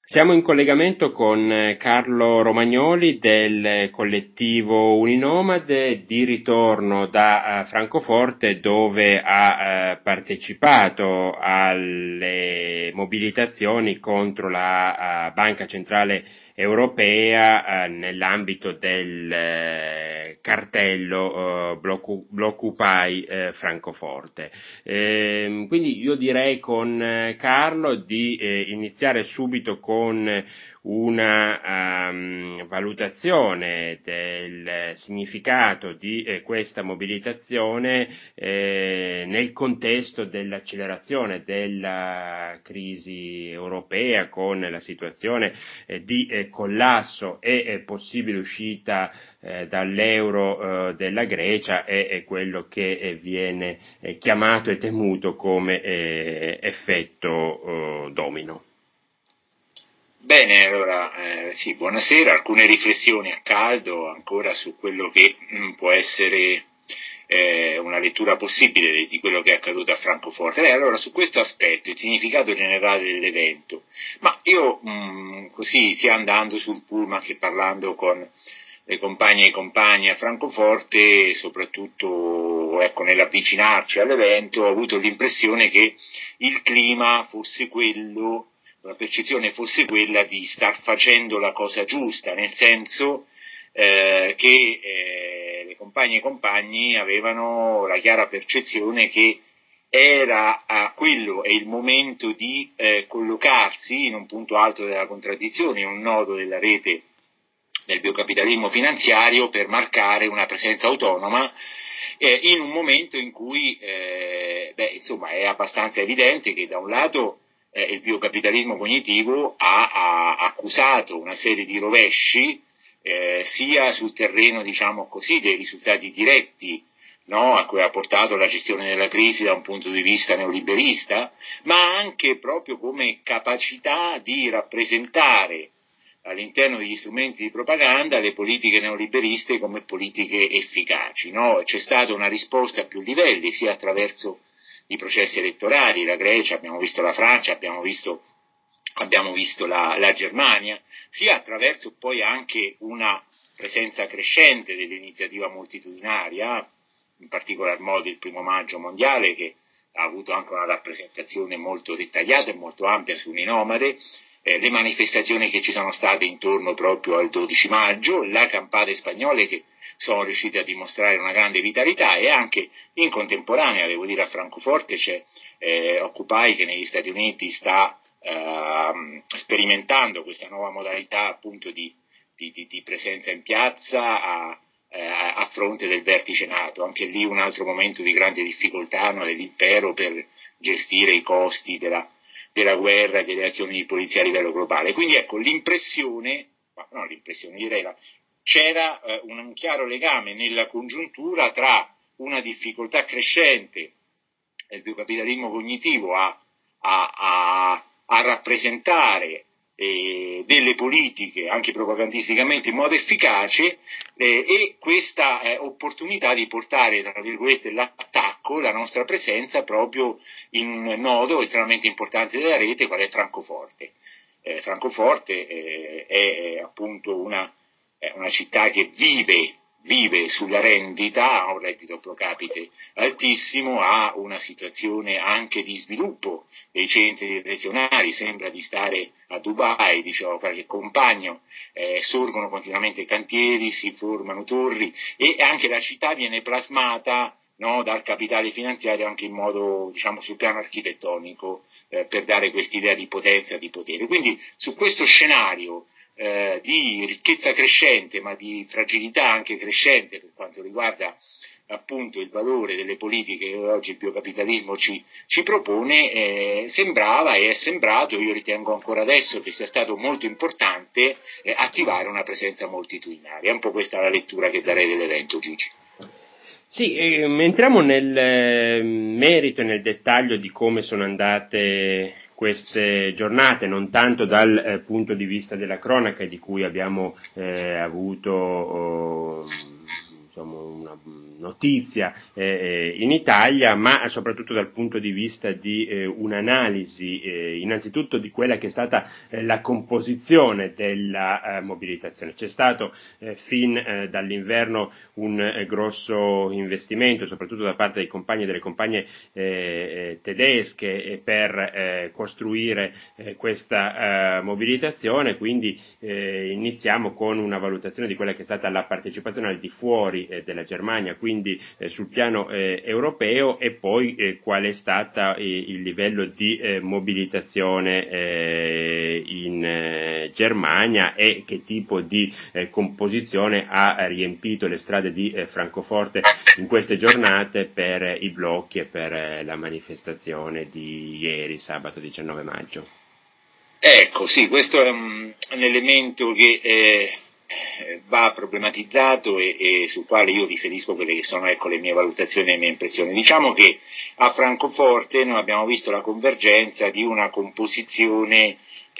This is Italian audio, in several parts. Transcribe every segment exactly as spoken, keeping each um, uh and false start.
Siamo in collegamento con Carlo Romagnoli del collettivo Uninomade, di ritorno da Francoforte, dove ha eh, partecipato alle mobilitazioni contro la uh, Banca Centrale Europea eh, nell'ambito del eh, cartello eh, Bloccu- Bloccupy eh, Francoforte. Eh, quindi io direi con eh, Carlo di eh, iniziare subito con una um, valutazione del significato di eh, questa mobilitazione eh, nel contesto dell'accelerazione della crisi europea, con la situazione eh, di eh, collasso e eh, possibile uscita eh, dall'euro eh, della Grecia è, è quello che eh, viene eh, chiamato e temuto come eh, effetto eh, domino. Bene, allora, eh, sì, buonasera. Alcune riflessioni a caldo ancora su quello che mh, può essere eh, una lettura possibile di, di quello che è accaduto a Francoforte. Beh, allora, su questo aspetto, il significato generale dell'evento, ma io mh, così, sia andando sul pullman che parlando con le compagne e i compagni a Francoforte, soprattutto ecco, nell'avvicinarci all'evento, ho avuto l'impressione che il clima fosse quello, la percezione fosse quella di star facendo la cosa giusta, nel senso eh, che eh, le compagne e i compagni avevano la chiara percezione che era eh, quello è il momento di eh, collocarsi in un punto alto della contraddizione, in un nodo della rete del biocapitalismo finanziario, per marcare una presenza autonoma eh, in un momento in cui eh, beh, insomma, è abbastanza evidente che da un lato eh, il biocapitalismo cognitivo ha, ha accusato una serie di rovesci eh, sia sul terreno, diciamo così, dei risultati diretti, no, a cui ha portato la gestione della crisi da un punto di vista neoliberista, ma anche proprio come capacità di rappresentare all'interno degli strumenti di propaganda le politiche neoliberiste come politiche efficaci, no? C'è stata una risposta a più livelli, sia attraverso i processi elettorali, la Grecia, abbiamo visto la Francia, abbiamo visto, abbiamo visto la, la Germania, sia attraverso poi anche una presenza crescente dell'iniziativa multitudinaria, in particolar modo il primo maggio mondiale, che ha avuto anche una rappresentazione molto dettagliata e molto ampia su Uninomade, eh, le manifestazioni che ci sono state intorno proprio al dodici maggio, la campate spagnole che sono riuscite a dimostrare una grande vitalità, e anche in contemporanea, devo dire, a Francoforte c'è eh, Occupy, che negli Stati Uniti sta eh, sperimentando questa nuova modalità appunto di, di, di, di presenza in piazza a, eh, a fronte del vertice NATO. Anche lì un altro momento di grande difficoltà, no, dell'impero per gestire i costi della, della guerra e delle azioni di polizia a livello globale. Quindi ecco, l'impressione, ma no, l'impressione direi la c'era eh, un chiaro legame nella congiuntura tra una difficoltà crescente del biocapitalismo cognitivo a, a, a, a rappresentare eh, delle politiche anche propagandisticamente in modo efficace eh, e questa eh, opportunità di portare, tra virgolette, l'attacco, la nostra presenza proprio in un nodo estremamente importante della rete, qual è Francoforte. Eh, Francoforte eh, è, è appunto una è una città che vive, vive sulla rendita, ha un reddito pro capite altissimo, ha una situazione anche di sviluppo dei centri direzionali, sembra di stare a Dubai, dicevo qualche compagno, eh, sorgono continuamente cantieri, si formano torri, e anche la città viene plasmata, no, dal capitale finanziario anche in modo, diciamo, sul piano architettonico, eh, per dare quest'idea di potenza e di potere. Quindi su questo scenario Eh, di ricchezza crescente, ma di fragilità anche crescente per quanto riguarda appunto il valore delle politiche che oggi il biocapitalismo ci, ci propone, eh, sembrava e è sembrato, io ritengo ancora adesso che sia stato molto importante eh, attivare una presenza moltitudinaria. È un po' questa la lettura che darei dell'evento, Gigi. Sì, eh, entriamo nel eh, merito e nel dettaglio di come sono andate queste giornate, non tanto dal eh, punto di vista della cronaca, di cui abbiamo eh, avuto oh, insomma, una notizia eh, in Italia, ma soprattutto dal punto di vista di eh, un'analisi eh, innanzitutto di quella che è stata eh, la composizione della eh, mobilitazione. C'è stato eh, fin eh, dall'inverno un eh, grosso investimento, soprattutto da parte dei compagni e delle compagne eh, tedesche, per eh, costruire eh, questa eh, mobilitazione, quindi eh, iniziamo con una valutazione di quella che è stata la partecipazione al di fuori eh, della Germania, quindi eh, sul piano eh, europeo, e poi eh, qual è stato eh, il livello di eh, mobilitazione eh, in eh, Germania e che tipo di eh, composizione ha riempito le strade di eh, Francoforte in queste giornate per eh, i blocchi e per eh, la manifestazione di ieri, sabato diciannove maggio. Ecco, sì, questo è un, un elemento che eh, va problematizzato e, e sul quale io riferisco quelle che sono, ecco, le mie valutazioni e le mie impressioni. Diciamo che a Francoforte noi abbiamo visto la convergenza di una composizione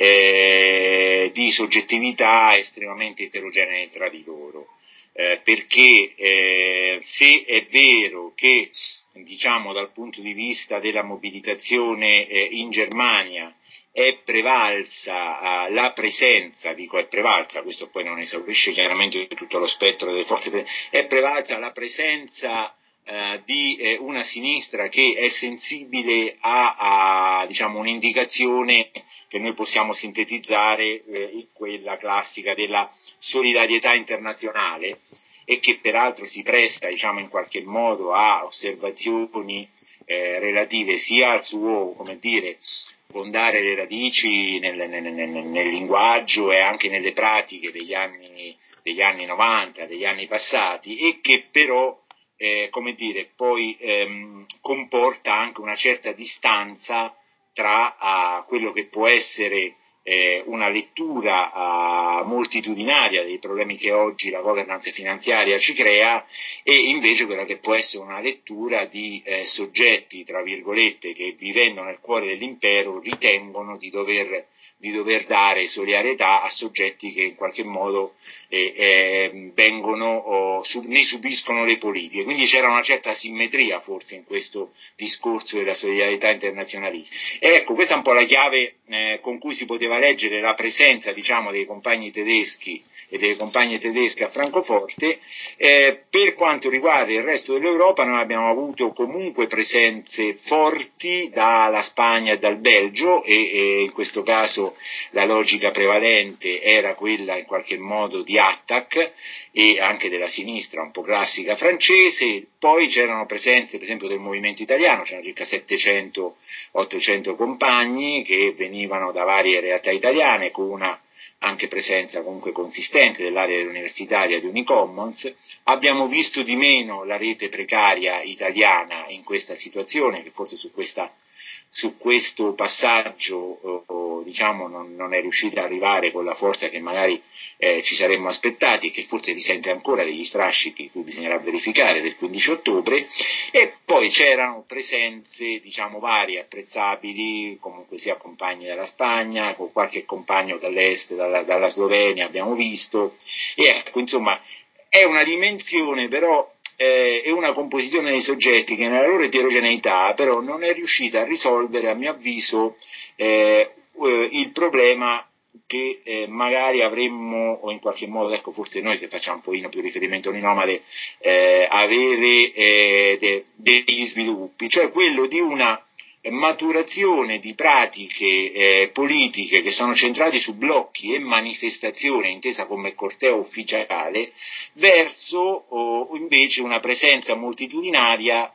eh, di soggettività estremamente eterogenee tra di loro, eh, perché eh, se è vero che, diciamo, dal punto di vista della mobilitazione eh, in Germania è prevalsa uh, la presenza, dico è prevalsa, questo poi non esaurisce chiaramente tutto lo spettro delle forze, è prevalsa la presenza uh, di eh, una sinistra che è sensibile a, a diciamo, un'indicazione che noi possiamo sintetizzare eh, in quella classica della solidarietà internazionale, e che peraltro si presta, diciamo, in qualche modo a osservazioni eh, relative sia al suo, come dire, fondare le radici nel, nel, nel, nel linguaggio e anche nelle pratiche degli anni, degli anni novanta, degli anni passati, e che però, eh, come dire, poi ehm, comporta anche una certa distanza tra uh, quello che può essere eh, una lettura uh, moltitudinaria dei problemi che oggi la governance finanziaria ci crea, e invece quella che può essere una lettura di eh, soggetti, tra virgolette, che vivendo nel cuore dell'impero ritengono di dover, di dover dare solidarietà a soggetti che in qualche modo eh, eh, vengono o sub, ne subiscono le politiche. Quindi c'era una certa simmetria forse in questo discorso della solidarietà internazionalista. E ecco, questa è un po' la chiave eh, con cui si poteva leggere la presenza, diciamo, dei compagni tedeschi e delle compagne tedesche a Francoforte. Eh, per quanto riguarda il resto dell'Europa, noi abbiamo avuto comunque presenze forti dalla Spagna e dal Belgio, e, e in questo caso la logica prevalente era quella in qualche modo di attack, e anche della sinistra un po' classica francese. Poi c'erano presenze per esempio del movimento italiano, c'erano circa settecento ottocento compagni che venivano da varie realtà italiane, con una anche presenza comunque consistente dell'area universitaria di Unicommons. Abbiamo visto di meno la rete precaria italiana in questa situazione, che forse su questa su questo passaggio eh, diciamo non, non è riuscita ad arrivare con la forza che magari eh, ci saremmo aspettati, e che forse risente ancora degli strascichi cui bisognerà verificare del quindici ottobre. E poi c'erano presenze, diciamo, varie, apprezzabili, comunque sia compagni dalla Spagna, con qualche compagno dall'est, dalla, dalla Slovenia abbiamo visto, e ecco, insomma, è una dimensione però Eh, è una composizione dei soggetti che nella loro eterogeneità però non è riuscita a risolvere, a mio avviso, eh, eh, il problema che eh, magari avremmo, o in qualche modo, ecco, forse noi che facciamo un pochino più riferimento all'inomade, eh, avere eh, de, degli sviluppi, cioè quello di una maturazione di pratiche eh, politiche che sono centrate su blocchi e manifestazioni intesa come corteo ufficiale, verso oh, invece una presenza moltitudinaria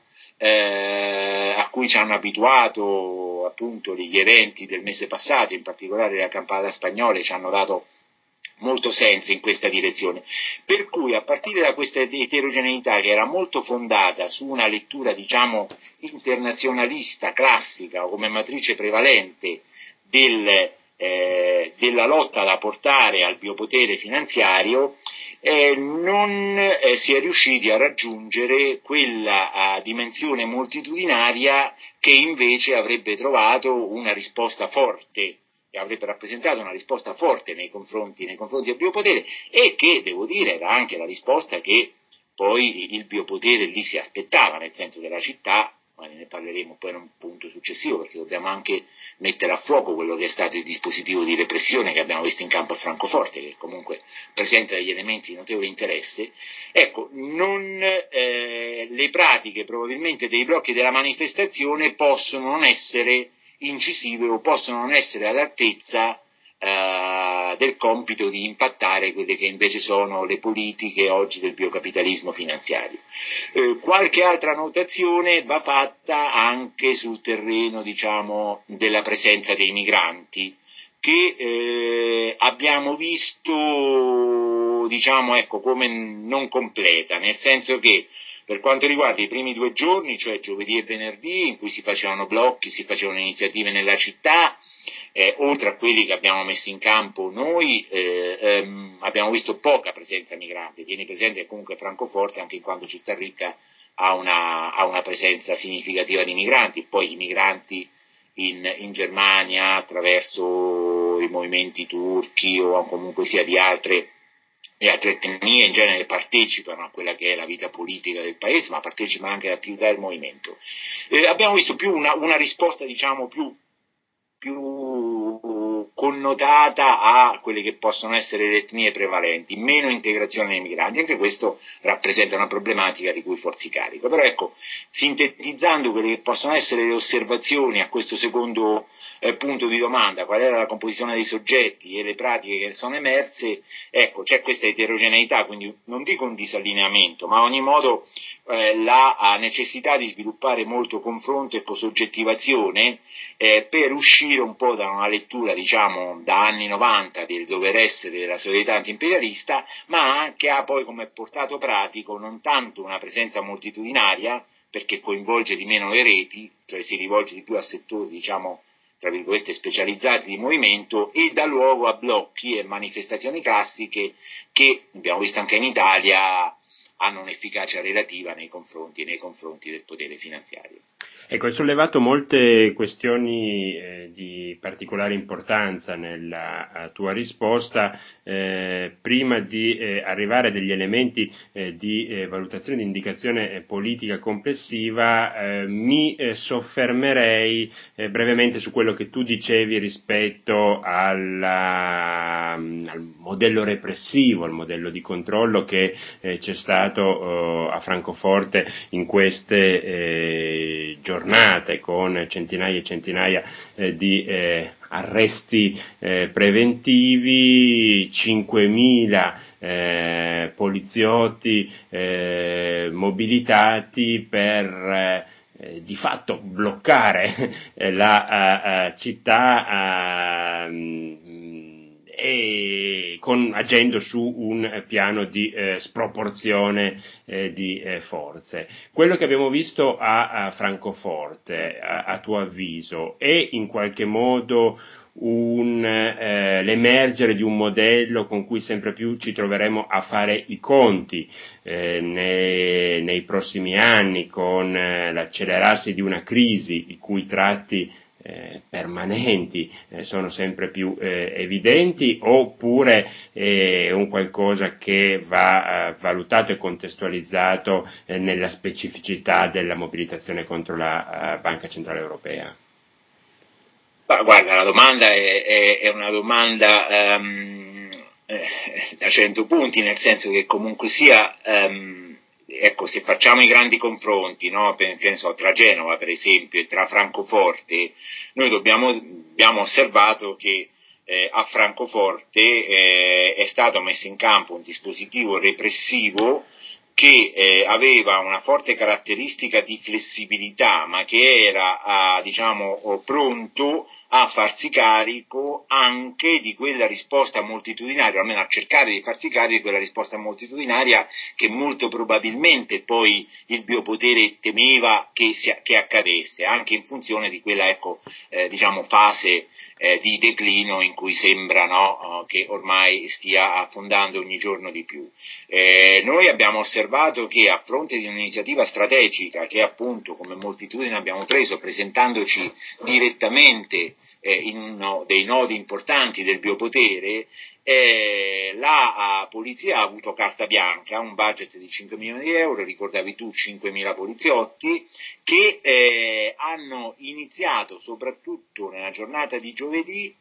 eh, a cui ci hanno abituato appunto gli eventi del mese passato, in particolare la campata spagnola, ci hanno dato molto senso in questa direzione, per cui a partire da questa eterogeneità, che era molto fondata su una lettura, diciamo, internazionalista classica o come matrice prevalente del, eh, della lotta da portare al biopotere finanziario, eh, non eh, si è riusciti a raggiungere quella eh, dimensione moltitudinaria che invece avrebbe trovato una risposta forte e avrebbe rappresentato una risposta forte nei confronti, nei confronti del biopotere, e che, devo dire, era anche la risposta che poi il biopotere lì si aspettava, nel senso che la città, ma ne parleremo poi in un punto successivo, perché dobbiamo anche mettere a fuoco quello che è stato il dispositivo di repressione che abbiamo visto in campo a Francoforte, che comunque presenta degli elementi di notevole interesse. Ecco, non, eh, le pratiche probabilmente dei blocchi della manifestazione possono non essere incisive o possono non essere all'altezza Uh, del compito di impattare quelle che invece sono le politiche oggi del biocapitalismo finanziario. Uh, qualche altra notazione va fatta anche sul terreno, diciamo, della presenza dei migranti, che eh, abbiamo visto, diciamo, ecco, come non completa, nel senso che per quanto riguarda i primi due giorni, cioè giovedì e venerdì, in cui si facevano blocchi, si facevano iniziative nella città, Eh, oltre a quelli che abbiamo messo in campo noi, eh, ehm, abbiamo visto poca presenza migrante. Tieni presente che comunque Francoforte, anche in quanto città ricca, ha una, ha una presenza significativa di migranti. Poi i migranti in, in Germania, attraverso i movimenti turchi o comunque sia di altre, di altre etnie, in genere partecipano a quella che è la vita politica del paese, ma partecipano anche all'attività del movimento. Eh, abbiamo visto più una, una risposta, diciamo, più più connotata a quelle che possono essere le etnie prevalenti, meno integrazione dei migranti. Anche questo rappresenta una problematica di cui forzi carico. Però ecco, sintetizzando quelle che possono essere le osservazioni a questo secondo eh, punto di domanda, qual era la composizione dei soggetti e le pratiche che sono emerse, ecco, c'è questa eterogeneità, quindi non dico un disallineamento, ma a ogni modo eh, la necessità di sviluppare molto confronto e cosoggettivazione eh, per uscire un po' da una lettura, diciamo, da anni novanta del dover essere della solidarietà antiimperialista, ma che ha poi come portato pratico non tanto una presenza moltitudinaria, perché coinvolge di meno le reti, cioè si rivolge di più a settori, diciamo, tra virgolette, specializzati di movimento, e dà luogo a blocchi e manifestazioni classiche che, abbiamo visto anche in Italia, hanno un'efficacia relativa nei confronti, nei confronti del potere finanziario. Ecco, hai sollevato molte questioni eh, di particolare importanza nella tua risposta. Eh, prima di eh, arrivare a degli elementi eh, di eh, valutazione, di indicazione eh, politica complessiva, eh, mi eh, soffermerei eh, brevemente su quello che tu dicevi rispetto alla, al modello repressivo, al modello di controllo che eh, c'è stato eh, a Francoforte in queste eh, giornate, con centinaia e centinaia eh, di eh, arresti eh, preventivi, cinquemila eh, poliziotti eh, mobilitati per eh, eh, di fatto bloccare eh, la uh, uh, città uh, e con, agendo su un piano di eh, sproporzione eh, di eh, forze. Quello che abbiamo visto a, a Francoforte, a, a tuo avviso, è in qualche modo un, eh, l'emergere di un modello con cui sempre più ci troveremo a fare i conti eh, nei, nei prossimi anni, con eh, l'accelerarsi di una crisi i cui tratti Eh, permanenti eh, sono sempre più eh, evidenti, oppure è un qualcosa che va eh, valutato e contestualizzato eh, nella specificità della mobilitazione contro la uh, Banca Centrale Europea? Ma guarda, la domanda è, è, è una domanda um, eh, da cento punti, nel senso che comunque sia um, ecco, se facciamo i grandi confronti, no, per, che ne so, tra Genova per esempio e tra Francoforte, noi dobbiamo, abbiamo osservato che eh, a Francoforte eh, è stato messo in campo un dispositivo repressivo che eh, aveva una forte caratteristica di flessibilità, ma che era ah, diciamo pronto a farsi carico anche di quella risposta moltitudinaria, o almeno a cercare di farsi carico di quella risposta moltitudinaria che molto probabilmente poi il biopotere temeva che, si, che accadesse, anche in funzione di quella ecco, eh, diciamo, fase eh, di declino in cui sembra no, che ormai stia affondando ogni giorno di più. Eh, noi abbiamo osservato che a fronte di un'iniziativa strategica che appunto come moltitudine abbiamo preso presentandoci direttamente eh, in uno dei nodi importanti del biopotere, eh, la polizia ha avuto carta bianca, un budget di cinque milioni di euro, ricordavi tu cinquemila poliziotti, che eh, hanno iniziato soprattutto nella giornata di giovedì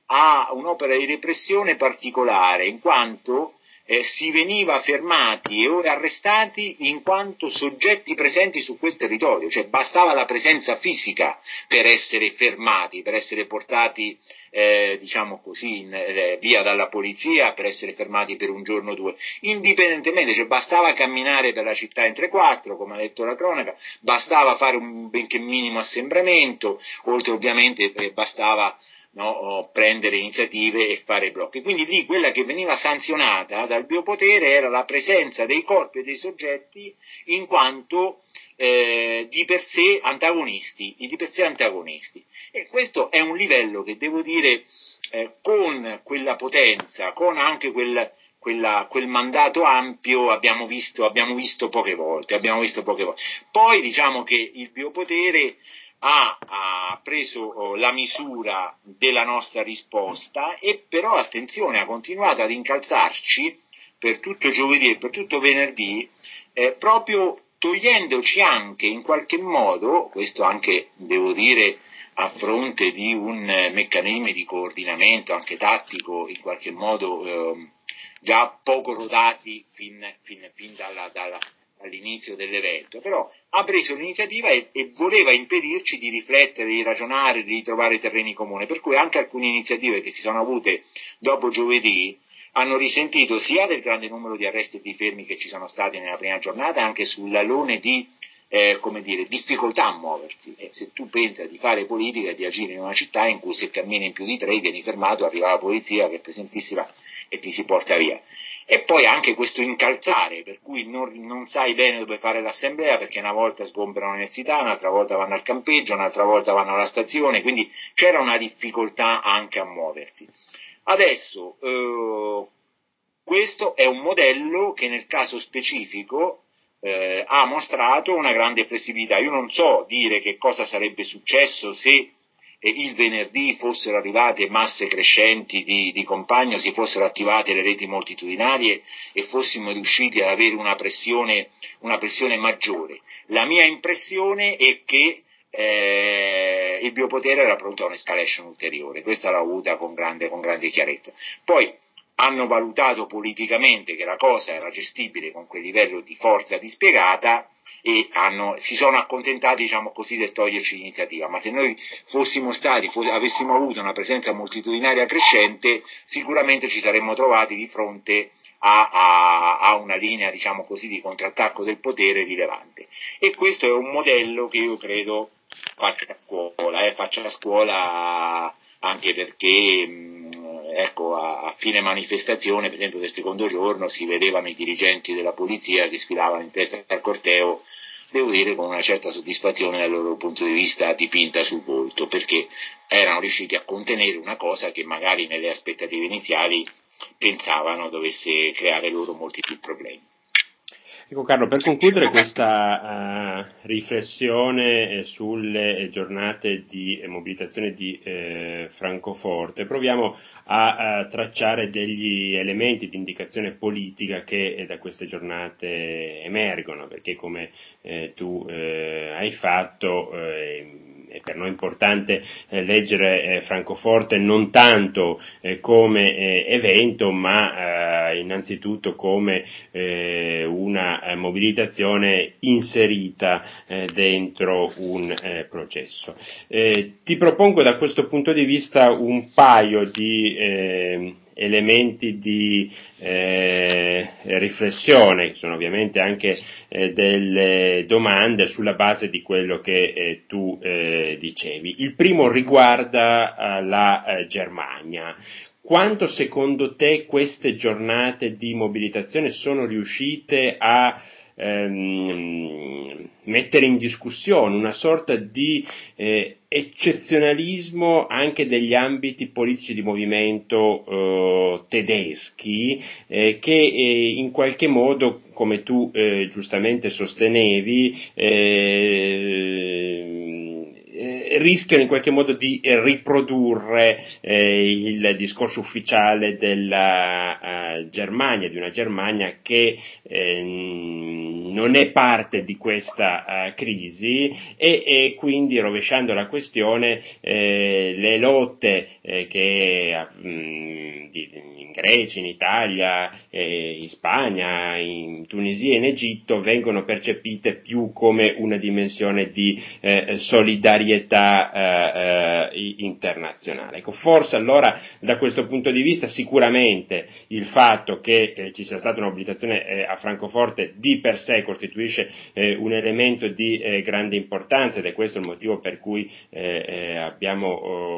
a un'opera di repressione particolare, in quanto eh, si veniva fermati e ora arrestati in quanto soggetti presenti su quel territorio, cioè bastava la presenza fisica per essere fermati, per essere portati eh, diciamo così in, eh, via dalla polizia, per essere fermati per un giorno o due, indipendentemente, cioè bastava camminare per la città in tre quattro, come ha detto la cronaca, bastava fare un benché minimo assembramento, oltre ovviamente eh, bastava No, prendere iniziative e fare blocchi. Quindi lì quella che veniva sanzionata dal biopotere era la presenza dei corpi e dei soggetti in quanto eh, di per sé antagonisti, di per sé antagonisti. E questo è un livello che devo dire eh, con quella potenza, con anche quel Quella, quel mandato ampio abbiamo visto, abbiamo visto poche volte, abbiamo visto poche volte. Poi diciamo che il biopotere ha, ha preso oh, la misura della nostra risposta e però attenzione, ha continuato ad incalzarci per tutto giovedì e per tutto venerdì eh, proprio togliendoci anche in qualche modo, questo anche devo dire a fronte di un eh, meccanismo di coordinamento anche tattico in qualche modo eh, già poco rodati fin, fin, fin dalla, dalla, all'inizio dell'evento, però ha preso l'iniziativa e, e voleva impedirci di riflettere, di ragionare, di trovare terreni comuni, per cui anche alcune iniziative che si sono avute dopo giovedì hanno risentito sia del grande numero di arresti e di fermi che ci sono stati nella prima giornata, anche sull'alone di eh, come dire, difficoltà a muoversi. E se tu pensi di fare politica e di agire in una città in cui se cammini in più di tre vieni fermato, arriva la polizia che è presentissima e ti si porta via. E poi anche questo incalzare, per cui non, non sai bene dove fare l'assemblea, perché una volta sgomberano l'università, un'altra volta vanno al campeggio, un'altra volta vanno alla stazione, quindi c'era una difficoltà anche a muoversi. Adesso, eh, questo è un modello che nel caso specifico eh, ha mostrato una grande flessibilità. Io non so dire che cosa sarebbe successo se e il venerdì fossero arrivate masse crescenti di, di compagno, si fossero attivate le reti moltitudinarie e fossimo riusciti ad avere una pressione, una pressione maggiore. La mia impressione è che eh, il biopotere era pronto a un'escalation ulteriore, questa l'ho avuta con grande, con grande chiarezza. Poi hanno valutato politicamente che la cosa era gestibile con quel livello di forza dispiegata e hanno, si sono accontentati, diciamo così, del toglierci l'iniziativa, ma se noi fossimo stati, foss- avessimo avuto una presenza moltitudinaria crescente, sicuramente ci saremmo trovati di fronte a, a, a una linea, diciamo così, di contrattacco del potere rilevante. E questo è un modello che io credo faccia la scuola, eh, faccia la scuola anche perché mh, ecco, a, a fine manifestazione, per esempio del secondo giorno, si vedevano i dirigenti della polizia che sfilavano in testa al corteo, devo dire con una certa soddisfazione dal loro punto di vista dipinta sul volto, perché erano riusciti a contenere una cosa che magari nelle aspettative iniziali pensavano dovesse creare loro molti più problemi. Ecco Carlo, per concludere questa uh, riflessione eh, sulle giornate di eh, mobilitazione di eh, Francoforte, proviamo a, a tracciare degli elementi di indicazione politica che eh, da queste giornate emergono, perché come eh, tu eh, hai fatto eh, è per noi importante eh, leggere eh, Francoforte non tanto eh, come eh, evento, ma eh, innanzitutto come eh, una eh, mobilitazione inserita eh, dentro un eh, processo. Eh, ti propongo da questo punto di vista un paio di eh, elementi di eh, riflessione, che sono ovviamente anche eh, delle domande sulla base di quello che eh, tu eh, dicevi. Il primo riguarda eh, la eh, Germania. Quanto secondo te queste giornate di mobilitazione sono riuscite a ehm, mettere in discussione una sorta di eh, eccezionalismo anche degli ambiti politici di movimento eh, tedeschi eh, che eh, in qualche modo, come tu eh, giustamente sostenevi, eh, rischiano in qualche modo di riprodurre eh, il discorso ufficiale della uh, Germania, di una Germania che eh, non è parte di questa uh, crisi e, e quindi, rovesciando la questione, eh, le lotte eh, che mh, di, in Grecia, in Italia, eh, in Spagna, in Tunisia e in Egitto vengono percepite più come una dimensione di eh, solidarietà eh, eh, internazionale. Ecco, forse allora da questo punto di vista sicuramente il fatto che eh, ci sia stata una mobilitazione eh, a Francoforte di per sé costituisce eh, un elemento di eh, grande importanza, ed è questo il motivo per cui eh, eh, abbiamo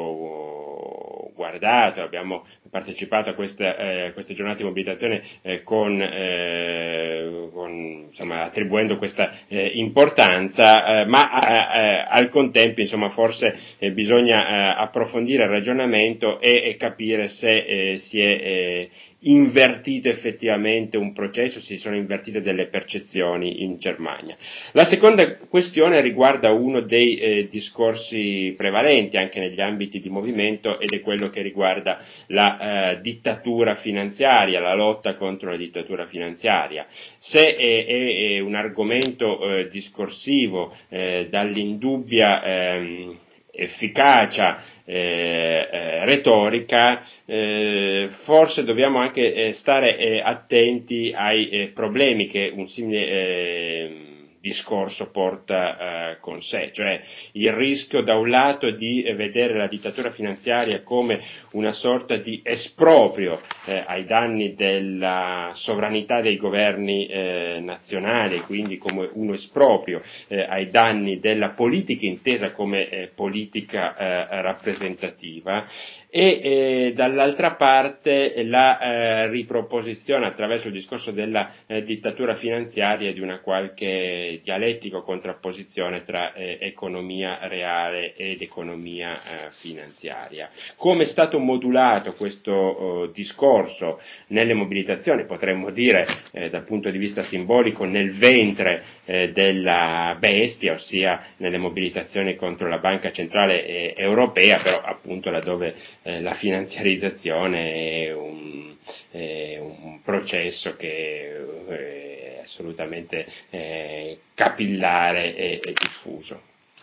oh, guardato, abbiamo partecipato a questa, eh, a queste giornate di mobilitazione eh, con, eh, con insomma, attribuendo questa eh, importanza, eh, ma eh, al contempo insomma forse eh, bisogna eh, approfondire il ragionamento e, e capire se eh, si è eh, invertito effettivamente un processo, si sono invertite delle percezioni in Germania. La seconda questione riguarda uno dei eh, discorsi prevalenti anche negli ambiti di movimento, ed è quello che riguarda la eh, dittatura finanziaria, la lotta contro la dittatura finanziaria. Se è, è, è un argomento eh, discorsivo eh, dall'indubbia ehm, efficacia eh, eh, retorica, eh, forse dobbiamo anche eh, stare eh, attenti ai eh, problemi che un simile eh, discorso porta eh, con sé, cioè il rischio da un lato di vedere la dittatura finanziaria come una sorta di esproprio eh, ai danni della sovranità dei governi eh, nazionali, quindi come uno esproprio eh, ai danni della politica intesa come eh, politica eh, rappresentativa, e eh, dall'altra parte la eh, riproposizione attraverso il discorso della eh, dittatura finanziaria di una qualche dialettica o contrapposizione tra eh, economia reale ed economia eh, finanziaria. Come è stato modulato questo oh, discorso nelle mobilitazioni, potremmo dire eh, dal punto di vista simbolico nel ventre eh, della bestia, ossia nelle mobilitazioni contro la Banca Centrale eh, Europea, però appunto laddove eh, la finanziarizzazione è un, è un processo che eh, è assolutamente eh, capillare e, e diffuso.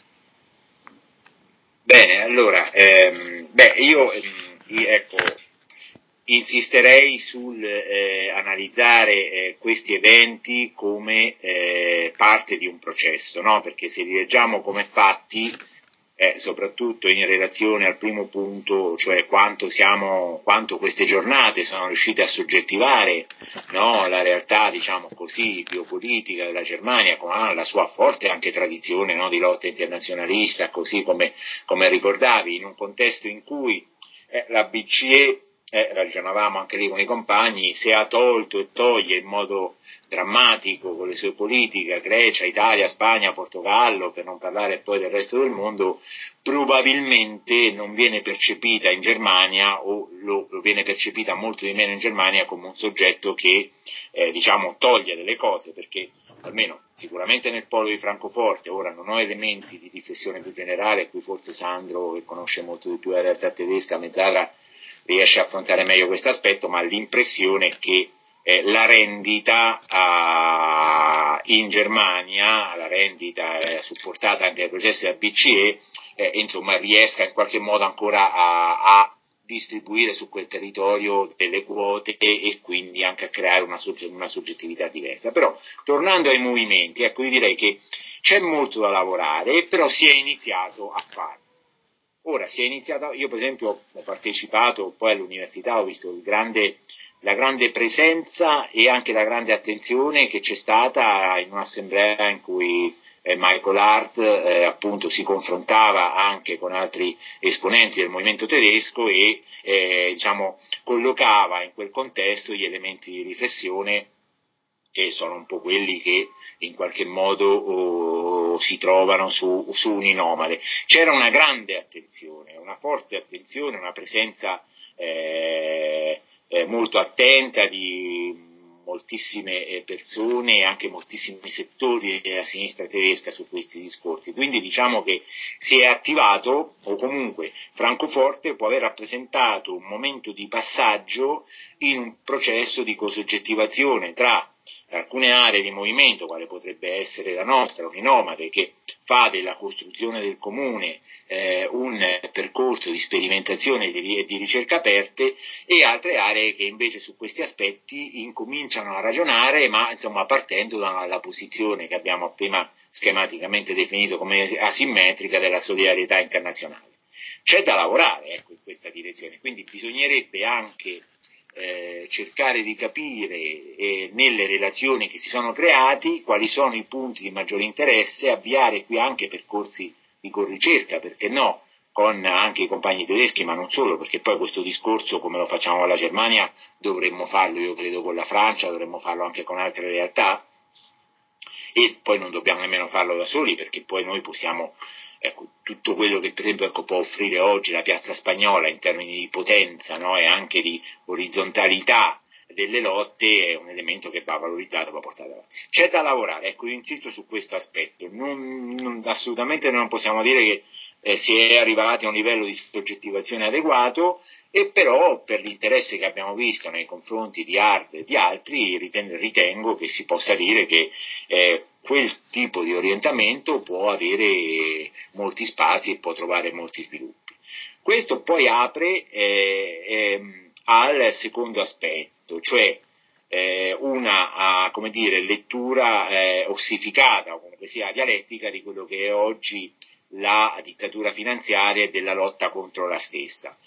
Bene, allora, ehm, beh, io, io ecco, insisterei sul eh, analizzare eh, questi eventi come eh, parte di un processo, no? Perché se li leggiamo come fatti, eh, soprattutto in relazione al primo punto, cioè quanto siamo, quanto queste giornate sono riuscite a soggettivare, no, la realtà, diciamo così, biopolitica della Germania, con la sua forte anche tradizione, no, di lotta internazionalista, così come, come ricordavi, in un contesto in cui eh, la B C E, eh, ragionavamo anche lì con i compagni, se ha tolto e toglie in modo drammatico con le sue politiche, Grecia, Italia, Spagna, Portogallo, per non parlare poi del resto del mondo, probabilmente non viene percepita in Germania, o lo, lo viene percepita molto di meno in Germania, come un soggetto che eh, diciamo toglie delle cose, perché almeno sicuramente nel polo di Francoforte, ora non ho elementi di riflessione più generale, qui forse Sandro, che conosce molto di più la realtà tedesca, Mezzala, riesce a affrontare meglio questo aspetto, ma l'impressione è che eh, la rendita a, in Germania, la rendita eh, supportata anche dai processi della B C E, eh, insomma riesca in qualche modo ancora a, a distribuire su quel territorio delle quote e, e quindi anche a creare una, una soggettività diversa. Però tornando ai movimenti, ecco, io direi che c'è molto da lavorare, però si è iniziato a fare. Ora si è iniziato, io per esempio ho partecipato poi all'università, ho visto il grande, la grande presenza e anche la grande attenzione che c'è stata in un'assemblea in cui eh, Michael Hart eh, appunto si confrontava anche con altri esponenti del movimento tedesco e eh, diciamo collocava in quel contesto gli elementi di riflessione che sono un po' quelli che in qualche modo oh, si trovano su, su Uninomade. C'era una grande attenzione, una forte attenzione, una presenza eh, eh, molto attenta di moltissime persone e anche moltissimi settori della sinistra tedesca su questi discorsi. Quindi diciamo che si è attivato, o comunque Francoforte può aver rappresentato un momento di passaggio in un processo di cosoggettivazione tra alcune aree di movimento, quale potrebbe essere la nostra, Uninomade, che fa della costruzione del comune eh, un percorso di sperimentazione e di, di ricerca aperte, e altre aree che invece su questi aspetti incominciano a ragionare, ma insomma partendo dalla posizione che abbiamo appena schematicamente definito come asimmetrica della solidarietà internazionale. C'è da lavorare, ecco, in questa direzione, quindi bisognerebbe anche Eh, cercare di capire eh, nelle relazioni che si sono creati quali sono i punti di maggiore interesse, avviare qui anche percorsi di corricerca, perché no, con anche i compagni tedeschi, ma non solo, perché poi questo discorso, come lo facciamo con la Germania, dovremmo farlo, io credo, con la Francia, dovremmo farlo anche con altre realtà, e poi non dobbiamo nemmeno farlo da soli, perché poi noi possiamo, ecco, tutto quello che per esempio ecco, può offrire oggi la piazza spagnola in termini di potenza, no, e anche di orizzontalità delle lotte, è un elemento che va valorizzato, va portato avanti. C'è da lavorare, ecco, io insisto su questo aspetto, non, non, assolutamente non possiamo dire che eh, si è arrivati a un livello di soggettivazione adeguato, e però per l'interesse che abbiamo visto nei confronti di Hard e di altri riten- ritengo che si possa dire che eh, quel tipo di orientamento può avere molti spazi e può trovare molti sviluppi. Questo poi apre eh, ehm, al secondo aspetto, cioè eh, una a, come dire, lettura eh, ossificata, o comunque sia dialettica, di quello che è oggi la dittatura finanziaria e della lotta contro la stessa.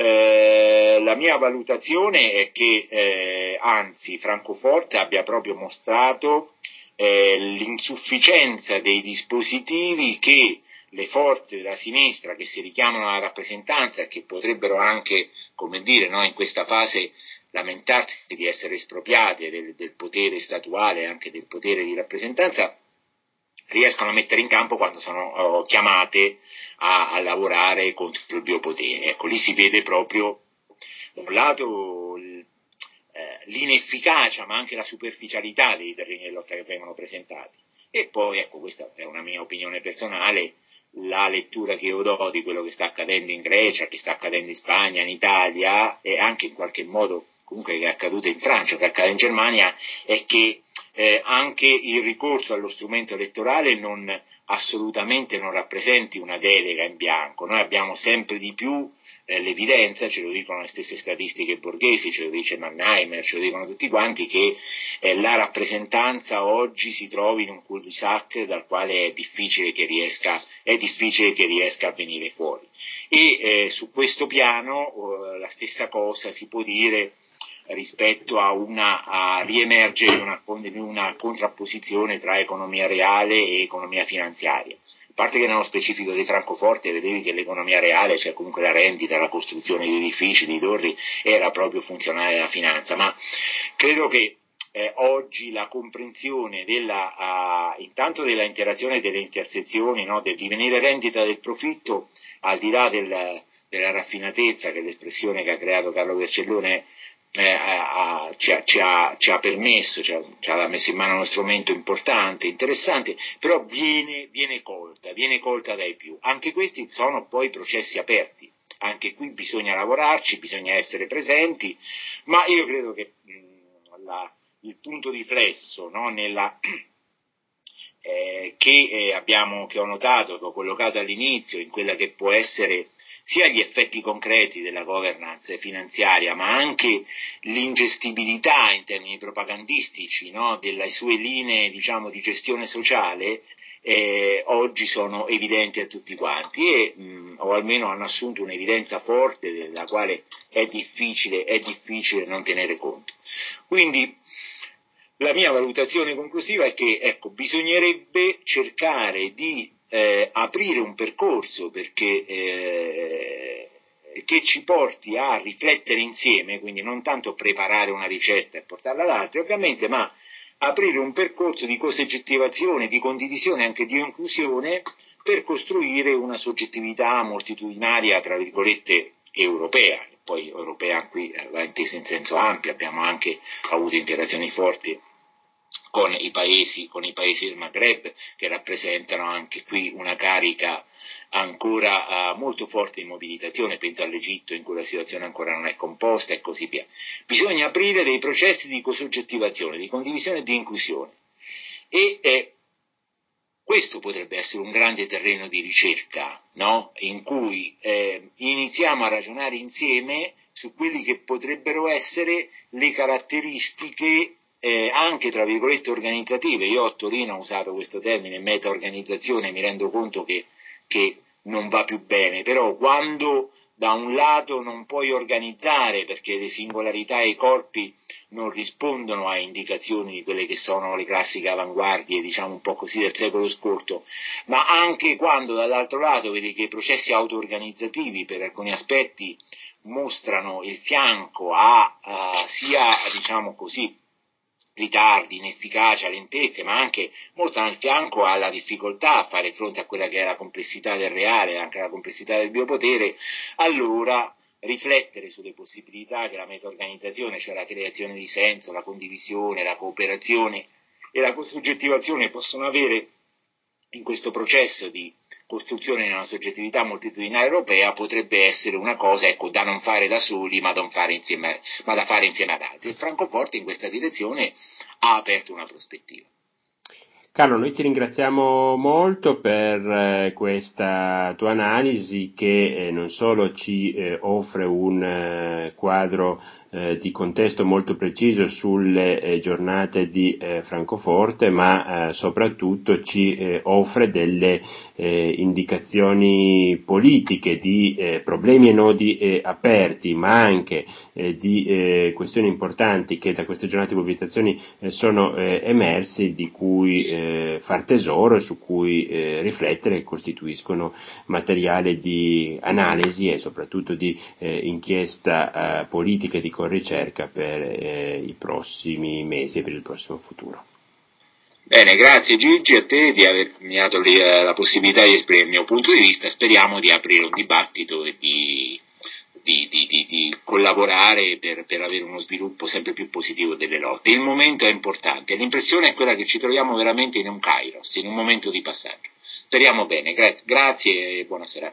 Eh, la mia valutazione è che eh, anzi Francoforte abbia proprio mostrato eh, l'insufficienza dei dispositivi che le forze della sinistra che si richiamano alla rappresentanza e che potrebbero anche, come dire, no, in questa fase lamentarsi di essere espropriate del, del potere statuale e anche del potere di rappresentanza, riescono a mettere in campo quando sono oh, chiamate a, a lavorare contro il biopotere. Ecco, lì si vede proprio, da un lato, il, eh, l'inefficacia, ma anche la superficialità dei terreni di lotta che vengono presentati. E poi, ecco, questa è una mia opinione personale, la lettura che io do di quello che sta accadendo in Grecia, che sta accadendo in Spagna, in Italia, e anche in qualche modo comunque che è accaduto in Francia, che accade in Germania, è che eh, anche il ricorso allo strumento elettorale non assolutamente non rappresenti una delega in bianco. Noi abbiamo sempre di più eh, l'evidenza, ce lo dicono le stesse statistiche borghesi, ce lo dice Mannheimer, ce lo dicono tutti quanti, che eh, la rappresentanza oggi si trovi in un cul-de-sac dal quale è difficile che riesca, è difficile che riesca a venire fuori. E eh, su questo piano eh, la stessa cosa si può dire rispetto a una a riemergere una, una contrapposizione tra economia reale e economia finanziaria. A parte che nello specifico di Francoforte vedevi che l'economia reale, cioè comunque la rendita, la costruzione di edifici, di torri, era proprio funzionale alla finanza, ma credo che eh, oggi la comprensione della, uh, intanto della interazione delle intersezioni, no, del divenire rendita del profitto, al di là del, della raffinatezza, che è l'espressione che ha creato Carlo Vercellone, Eh, ha, ci, ha, ci, ha, ci ha permesso, ci ha, ci ha messo in mano uno strumento importante, interessante, però viene, viene colta, viene colta dai più. Anche questi sono poi processi aperti, anche qui bisogna lavorarci, bisogna essere presenti, ma io credo che mh, la, il punto di flesso, no, nella, eh, che, eh, abbiamo, che ho notato, che ho collocato all'inizio, in quella che può essere sia gli effetti concreti della governance finanziaria, ma anche l'ingestibilità in termini propagandistici, no, delle sue linee, diciamo, di gestione sociale, eh, oggi sono evidenti a tutti quanti e mh, o almeno hanno assunto un'evidenza forte della quale è difficile, è difficile non tenere conto. Quindi la mia valutazione conclusiva è che, ecco, bisognerebbe cercare di Eh, aprire un percorso perché, eh, che ci porti a riflettere insieme, quindi non tanto preparare una ricetta e portarla ad altri ovviamente, ma aprire un percorso di cosoggettivazione, di condivisione e anche di inclusione per costruire una soggettività moltitudinaria, tra virgolette, europea. poi europea qui va intesa in senso ampio, abbiamo anche avuto interazioni forti con i paesi, con i paesi del Maghreb, che rappresentano anche qui una carica ancora uh, molto forte di mobilitazione, penso all'Egitto in cui la situazione ancora non è composta e così via. Bisogna aprire dei processi di cosoggettivazione, di condivisione e di inclusione e eh, questo potrebbe essere un grande terreno di ricerca, no? In cui eh, iniziamo a ragionare insieme su quelli che potrebbero essere le caratteristiche eh, anche tra virgolette organizzative. Io a Torino ho usato questo termine meta-organizzazione, mi rendo conto che, che non va più bene, però quando da un lato non puoi organizzare perché le singolarità e i corpi non rispondono a indicazioni di quelle che sono le classiche avanguardie, diciamo un po' così, del secolo scorso, ma anche quando dall'altro lato vedi che i processi auto-organizzativi per alcuni aspetti mostrano il fianco a, a sia, diciamo così, ritardi, inefficacia, lentezze, ma anche mostrano il fianco alla difficoltà a fare fronte a quella che è la complessità del reale, anche la complessità del biopotere, allora riflettere sulle possibilità che la meta-organizzazione, cioè la creazione di senso, la condivisione, la cooperazione e la cosoggettivazione possono avere in questo processo di costruzione di una soggettività moltitudinaria europea potrebbe essere una cosa, ecco, da non fare da soli, ma da, non fare insieme, ma da fare insieme ad altri. E Francoforte in questa direzione ha aperto una prospettiva. Carlo, noi ti ringraziamo molto per eh, questa tua analisi che eh, non solo ci eh, offre un eh, quadro eh, di contesto molto preciso sulle eh, giornate di eh, Francoforte, ma eh, soprattutto ci eh, offre delle eh, indicazioni politiche di eh, problemi e nodi eh, aperti, ma anche eh, di eh, questioni importanti che da queste giornate di mobilitazioni eh, sono eh, emersi, di cui eh, far tesoro e su cui eh, riflettere, e costituiscono materiale di analisi e soprattutto di eh, inchiesta eh, politica e di ricerca per eh, i prossimi mesi e per il prossimo futuro. Bene, grazie Gigi a te di avermi dato le, la possibilità di esprimere il mio punto di vista, speriamo di aprire un dibattito e di, di, di, di, di collaborare per, per avere uno sviluppo sempre più positivo delle lotte. Il momento è importante, l'impressione è quella che ci troviamo veramente in un kairos, in un momento di passaggio. Speriamo bene, Gra- grazie e buona serata.